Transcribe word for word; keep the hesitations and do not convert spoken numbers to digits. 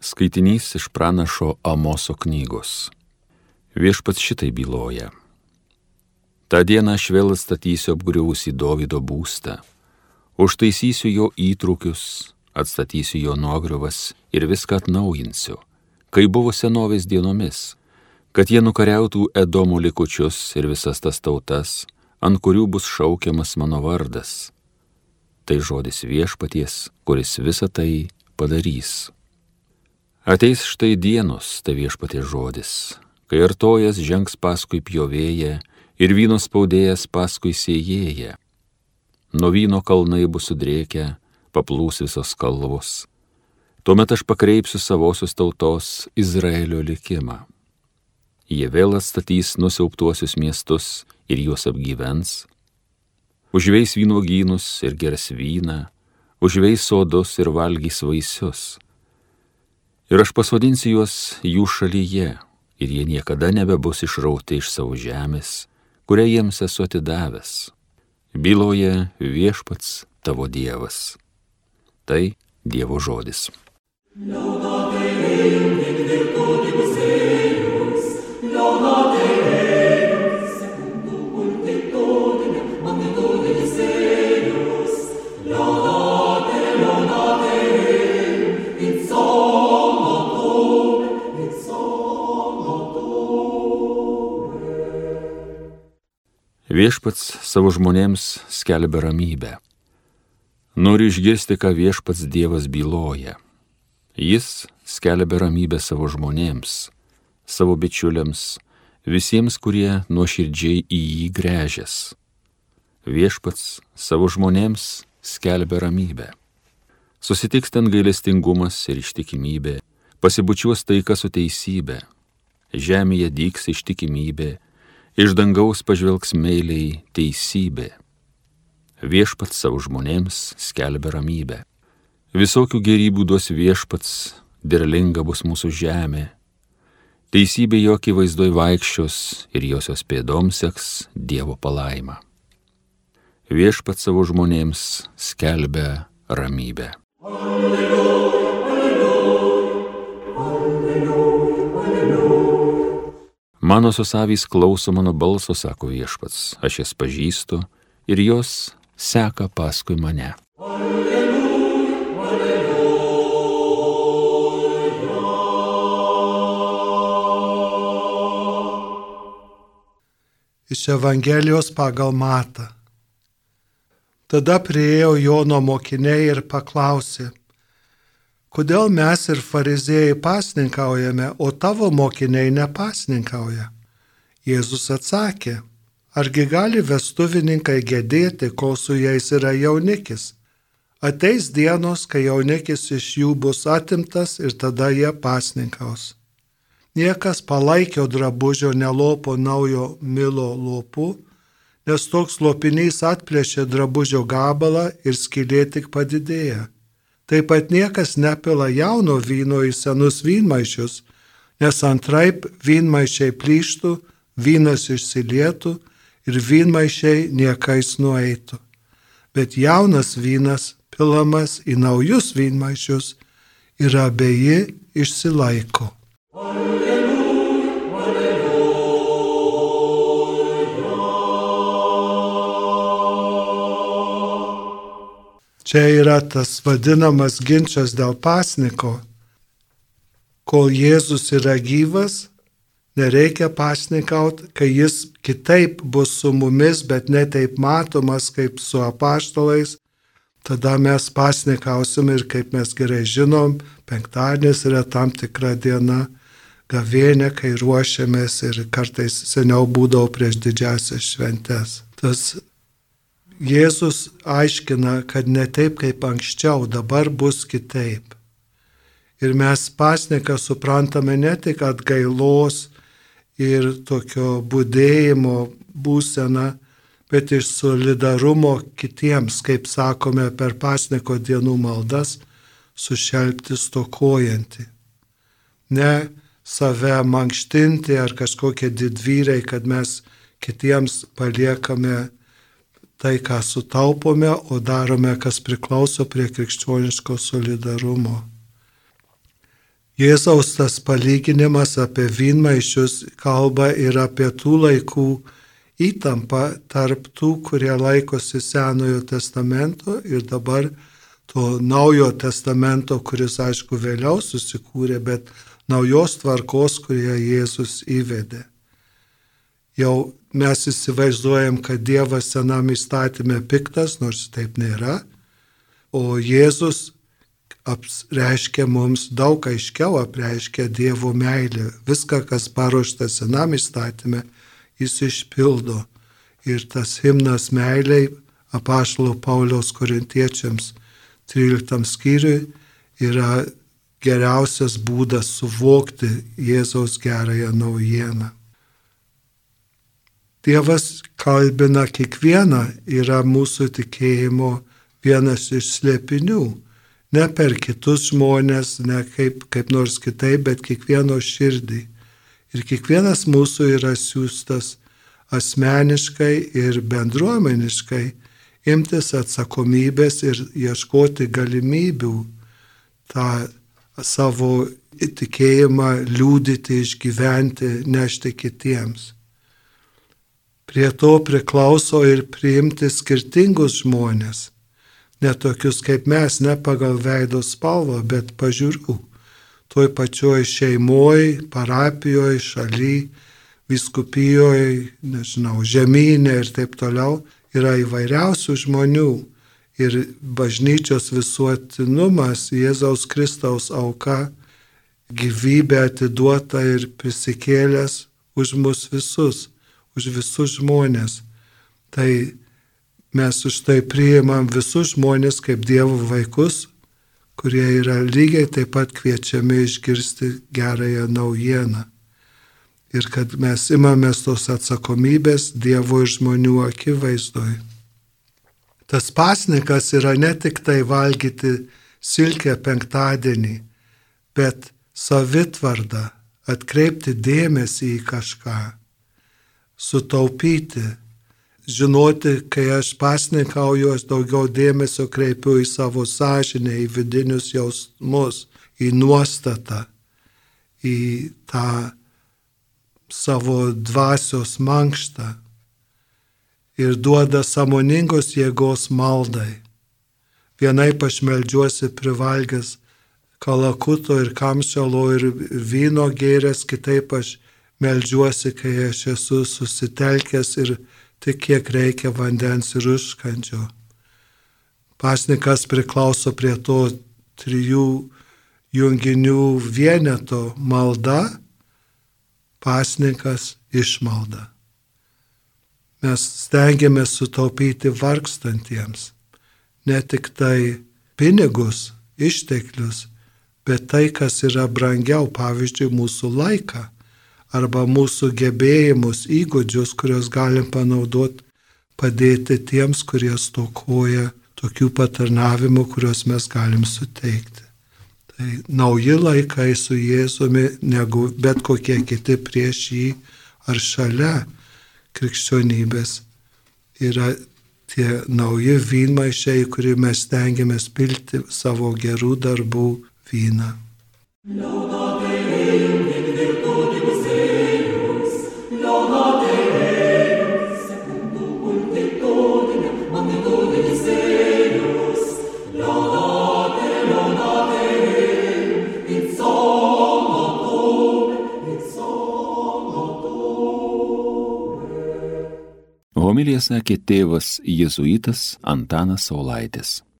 Skaitinys iš pranašo Amoso knygos. Viešpats šitai byloja. Ta diena aš vėl atstatysiu apgriuvusį Dovydo būstą, užtaisysiu jo įtrūkius, atstatysiu jo nuogriuvas ir viską atnaujinsiu, kai buvo senovės dienomis, kad jie nukariautų Edomo likučius ir visas tas tautas, ant kurių bus šaukiamas mano vardas. Tai žodis Viešpaties, kuris visą tai padarys. Ateis štai dienos, tai Viešpaties žodis, kai artojas žengs paskui pjovėją ir vyno spaudėjas paskui sėjėją. Nuo vyno kalnai bus sudrėkę, paplūs visos kalvos. Tuomet aš pakreipsiu savosios tautos Izraelio likimą. Jie vėl atstatys nusiauptuosius miestus ir juos apgyvens. Užveis vynuogynus ir gers vyną, užveis sodus ir valgys vaisius. Ir aš pasodinsiu juos jų šalyje, ir jie niekada nebebus išrauti iš savo žemės, kurią jiems esu atidavęs. Byloja Viešpats tavo Dievas. Tai Dievo žodis. Viešpats savo žmonėms skelbia ramybę. Nori išgirsti, ką Viešpats Dievas byloja. Jis skelbia ramybę savo žmonėms, savo bičiuliams, visiems, kurie nuoširdžiai į jį gręžias. Viešpats savo žmonėms skelbia ramybę. Susitiks ten gailestingumas ir ištikimybė, pasibučiuos taika su teisybė. Žemėje dygs ištikimybė, iš dangaus pažvelgs meiliai teisybė. Viešpats savo žmonėms skelbia ramybę. Visokių gerybių duos Viešpats, derlinga bus mūsų žemė. Teisybė jo akivaizdoj vaikščios ir josios pėdoms seks Dievo palaima. Viešpats savo žmonėms skelbia ramybę. Alleluja, alleluja, alleluja, alleluja. Mano susavys klauso mano balso, sako Viešpats, aš jas pažįstu ir jos seka paskui mane. Alleluja, alleluja. Iš Evangelijos pagal Matą. Tada priėjo Jono mokiniai ir paklausė, kodėl mes ir fariziejai pasninkaujame, o tavo mokiniai nepasninkauja? Jėzus atsakė, argi gali vestuvininkai gedėti, kol su jais yra jaunikis? Ateis dienos, kai jaunikis iš jų bus atimtas ir tada jie pasninkaus. Niekas palaikio drabužio nelopo naujo milo lopu, nes toks lopinys atplėšė drabužio gabalą ir skylė tik padidėja. Taip pat niekas nepila jauno vyno į senus vynmaišius, nes antraip vynmaišiai plyštų, vynas išsilietų ir vynmaišiai niekais nueitų. Bet jaunas vynas pilamas į naujus vynmaišius ir abeji išsilaiko. Alleluja, alleluja. Čia yra tas vadinamas ginčas dėl pasniko. Kol Jėzus yra gyvas, nereikia pasnikauti, kai jis kitaip bus su mumis, bet ne taip matomas kaip su apaštalais, tada mes pasnikausim ir kaip mes gerai žinom, penktadienis yra tam tikra diena, gavėnia, kai ruošiamės ir kartais seniau būdavo prieš didžiasias šventes. Tas Jėzus aiškina, kad ne taip kaip anksčiau, dabar bus kitaip. Ir mes pasniką suprantame ne tik atgailos ir tokio budėjimo būseną, bet ir solidarumo kitiems, kaip sakome per pasniko dienų maldas, sušelpti stokojantį. Ne save mankštinti ar kažkokie didvyriai, kad mes kitiems paliekame tai, ką sutaupome, o darome, kas priklauso prie krikščioniško solidarumo. Jėzaus tas palyginimas apie vynmaišius kalba ir apie tų laikų įtampą tarp tų, kurie laikosi Senojo testamento ir dabar to Naujo testamento, kuris aišku vėliau susikūrė, bet naujos tvarkos, kurie Jėzus įvedė. Jau mes įsivaizduojam, kad Dievas senam įstatymė piktas, nors taip nėra, o Jėzus apreiškia mums daug aiškiau, apreiškia Dievo meilę. Viską, kas paruošta senam įstatymė, jis išpildo. Ir tas himnas meiliai apaštalo Pauliaus korintiečiams tryliktam skyriui yra geriausias būdas suvokti Jėzaus gerąją naujieną. Dievas kalbina kiekvieną, yra mūsų tikėjimo vienas iš slėpinių. Ne per kitus žmonės, ne kaip, kaip nors kitaip, bet kiekvieno širdį. Ir kiekvienas mūsų yra siųstas asmeniškai ir bendruomeniškai imtis atsakomybės ir ieškoti galimybių tą savo tikėjimą liudyti, išgyventi, nešti kitiems. Prie to priklauso ir priimti skirtingus žmonės, ne tokius kaip mes, ne pagal veido spalvą, bet pažiūrų. Toj pačioj šeimoj, parapijoj, šaly, vyskupijoj, nežinau, žemynė ir taip toliau. Yra įvairiausių žmonių ir bažnyčios visuotinumas, Jėzaus Kristaus auka, gyvybė atiduota ir prisikėlęs už mus visus, už visus žmonės. Tai mes už tai priimam visus žmonės kaip Dievo vaikus, kurie yra lygiai taip pat kviečiami išgirsti gerąją naujieną. Ir kad mes imamės tos atsakomybės Dievo ir žmonių akivaizdoj. Tas pasnikas yra ne tik tai valgyti silkę penktadienį, bet savitvardą, atkreipti dėmesį į kažką, sutaupyti, žinoti, kai aš pasnikauju, aš daugiau dėmesio kreipiu į savo sąžinę, į vidinius jausmus, į nuostatą, į tą savo dvasios mankštą ir duoda sąmoningos jėgos maldai. Vienaip aš meldžiuosi privalgęs kalakuto ir kamšalo ir vyno gėręs, kitaip aš meldžiuosi, kai aš esu susitelkęs ir tik kiek reikia vandens ir užkandžio. Pasnikas priklauso prie to trijų junginių vieneto: malda, pasnikas, išmalda. Mes stengiamės sutaupyti vargstantiems, ne tik tai pinigus, išteklius, bet tai, kas yra brangiau, pavyzdžiui, mūsų laiką arba mūsų gebėjimus, įgūdžius, kuriuos galim panaudoti, padėti tiems, kurie stokoja tokių patarnavimų, kuriuos mes galim suteikti. Tai nauji laikai su Jėzumi negu bet kokie kiti prieš jį ar šalia krikščionybės yra tie nauji vynmaišiai, kurį mes stengiamės pilti savo gerų darbų vyną. Homiliją sakė tėvas jėzuitas Antanas Saulaitis.